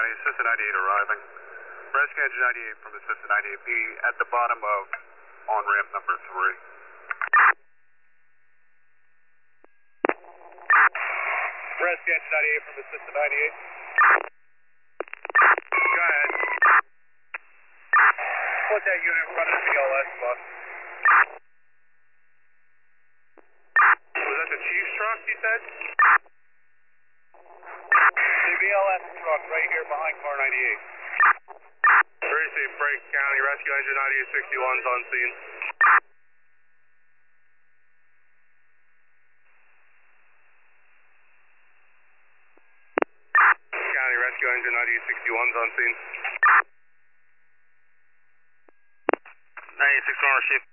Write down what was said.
Assistant 98 arriving. Rescue Engine 98 from Assistant 98B at the bottom of on-ramp number 3. Rescue Engine 98 from Assistant 98. Go ahead. Put that unit in front of the BLS bus. Was that the Chief's truck, you said? The BLS truck right here behind car 98. Very safe, Brake County, Rescue Engine 9861's on scene. County, Rescue Engine 9861's on scene. 96 on shift